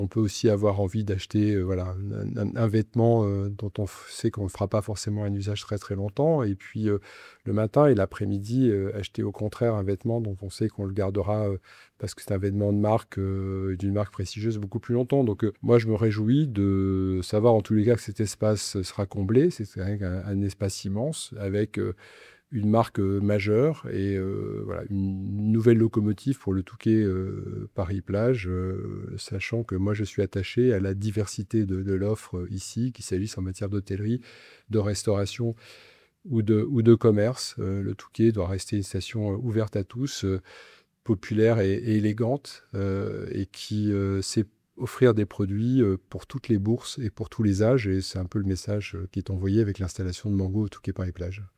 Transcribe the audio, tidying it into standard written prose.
On peut aussi avoir envie d'acheter voilà, un vêtement dont sait qu'on ne fera pas forcément un usage très très longtemps. Et puis le matin et l'après-midi, acheter au contraire un vêtement dont on sait qu'on le gardera parce que c'est un vêtement de marque, d'une marque prestigieuse beaucoup plus longtemps. Donc moi, je me réjouis de savoir en tous les cas que cet espace sera comblé. C'est quand même un espace immense avec une marque majeure et voilà, une nouvelle locomotive pour le Touquet Paris-Plage, sachant que moi je suis attaché à la diversité de l'offre ici, qu'il s'agisse en matière d'hôtellerie, de restauration ou de commerce. Le Touquet doit rester une station ouverte à tous, populaire et élégante, et qui sait offrir des produits pour toutes les bourses et pour tous les âges. Et c'est un peu le message qui est envoyé avec l'installation de Mango au Touquet Paris-Plage.